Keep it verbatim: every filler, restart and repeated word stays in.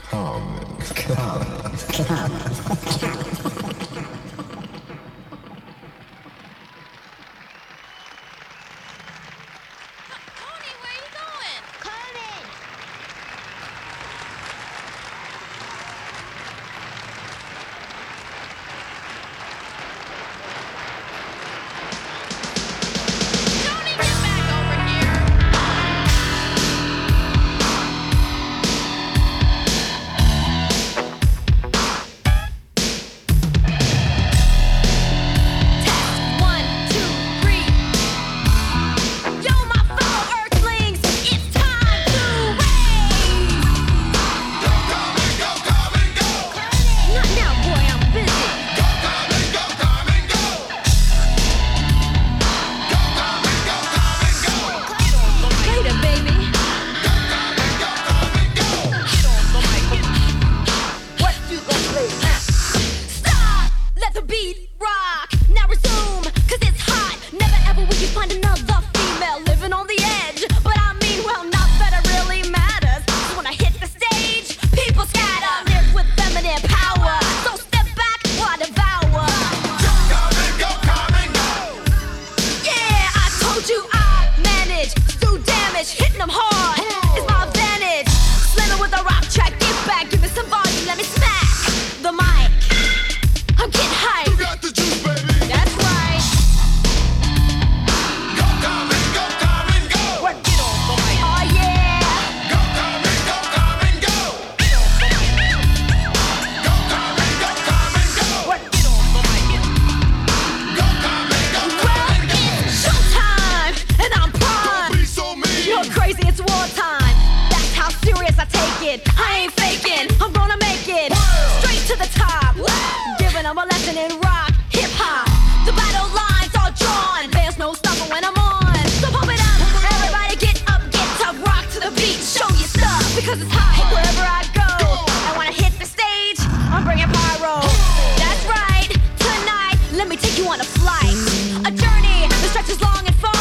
Come, come, come. Tony, where are you going? Coming! Tony, get back over here! Test one, two, three. Yo, my fellow Earthlings, it's time to race! Not now, boy, I'm busy. Later, baby. What you gonna play now? Stop! Let the beat rock! Now resume, cause it's hot. Never ever will you find another female living on the edge. But I mean, well, not that it really matters. 'Cause when I hit the stage, people scatter. Live with feminine power. So step back while I devour. Yeah, I told you I manage. Do damage, hitting them hard. It's my advantage. Slamming with a rock track. Get back, give me some volume, let me smack the mic. I'm getting hyped. You got the juice, baby. That's right. Go, come and go, come and go. What get on the mic? Oh yeah. Go, come and go, come and go. Go, come and go, come and go. What get on the mic? Go, come and go, Well, come and go. it's showtime, and I'm Don't prime. be so mean. You're crazy, it's wartime. That's how serious I take it. I ain't faking, I'm gonna make it. Straight to the top. Giving them a lesson in rock, hip hop. The battle lines are drawn. There's no stopping when I'm on. So pump it up, everybody get up, get tough, rock to the beat. Show your stuff, because it's hot wherever I go. And when I hit the stage, I'm bringing pyro. That's right, tonight, let me take you on a flight. A journey that stretches long and far.